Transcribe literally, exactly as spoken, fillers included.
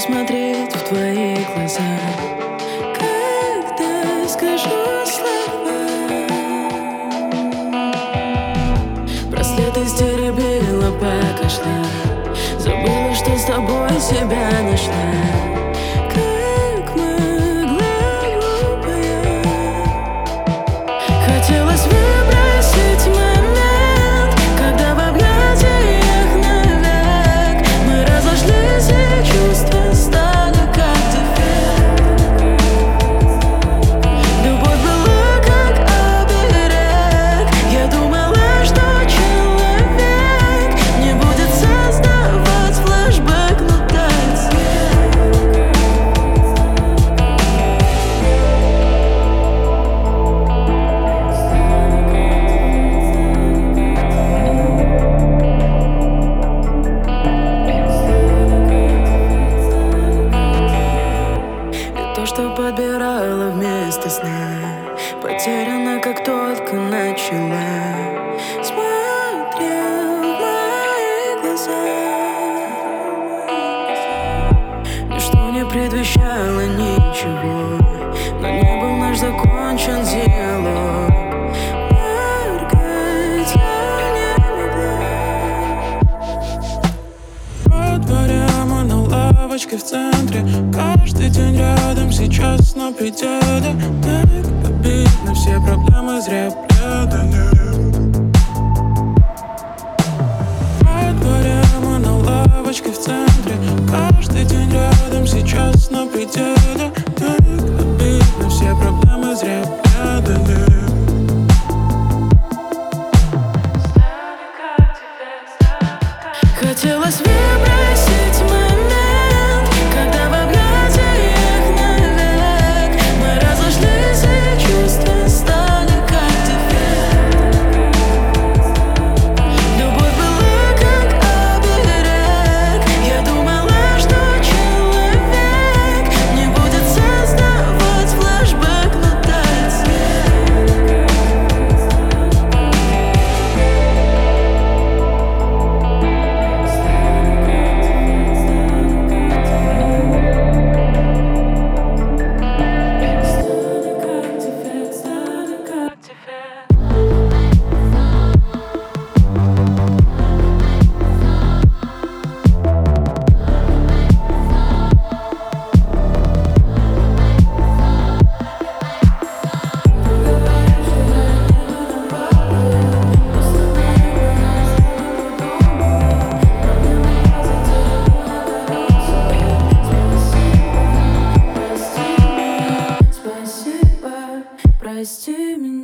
посмотреть в твои глаза, когда скажу слова. Браслеты стеребила, пока шла, забыла, что с тобой себя нашла. Как могла, глупая. Хотелось выбросить момент, когда в объятиях навек мы разошлись, и чувства стали как дефект. Любовь была как оберег. Я думала, что человек не будет создавать флешбэк, но тает снег. И то, что подбирала вместо сна, потеряна, как только начала. Смотрел в мои глаза, ничто не предвещало ничего, но не был наш закончен диалог. Моргать я не могла. Во дворе мы на лавочке в центре, каждый день рядом, сейчас на пределе. Так обидно, все проблемы зря преодолели. Во дворе мы на лавочке в центре, каждый день рядом, сейчас на пределе. Так обидно, все проблемы зря преодолели. Хотелось выбросить момент, когда в объятиях навек мы разошлись, и чувства стали как дефект. Любовь была как оберег. Я думала, что человек не будет создавать флешбэк, но тает снег. Спасибо, прости меня.